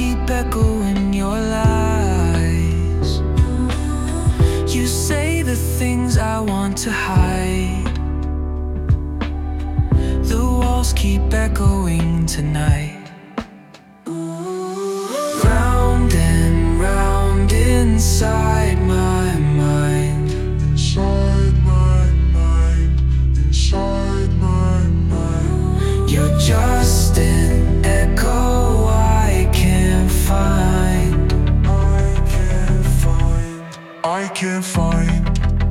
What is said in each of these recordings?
keep echoing your lies. You say the things I want to hide. The walls keep echoing tonight. Round and round inside my mind. Inside my mind. Inside my mind. You're just an echo I can't find. I can't find. I can't find.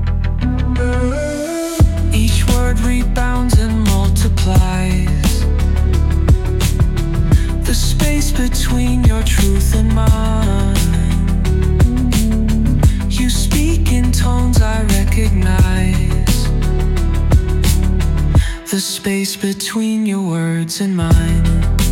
Each word rebounds and multiplies. The space between your truth and mine. You speak in tones I recognize. The space between your words and mine.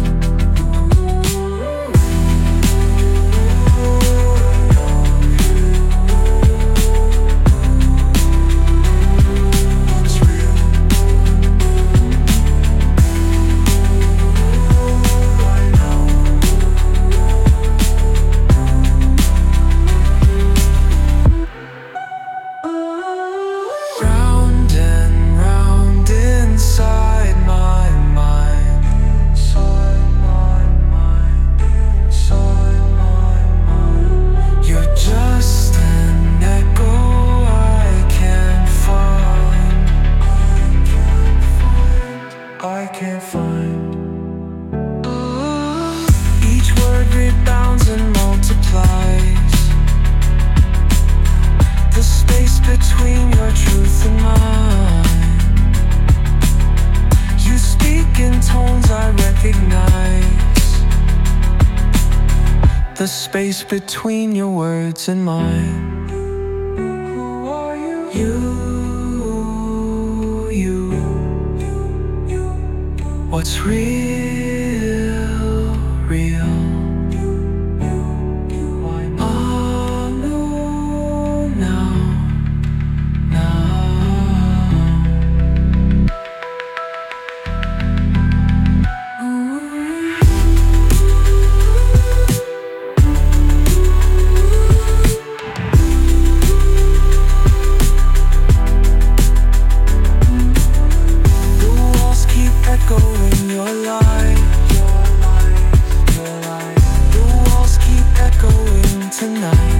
I can't find. Each word rebounds and multiplies. The space between your truth and mine. You speak in tones I recognize. The space between your words and mine. Who are you? You. What's real, real? Oh, no, now. The walls keep echoing your lies. The walls keep echoing tonight.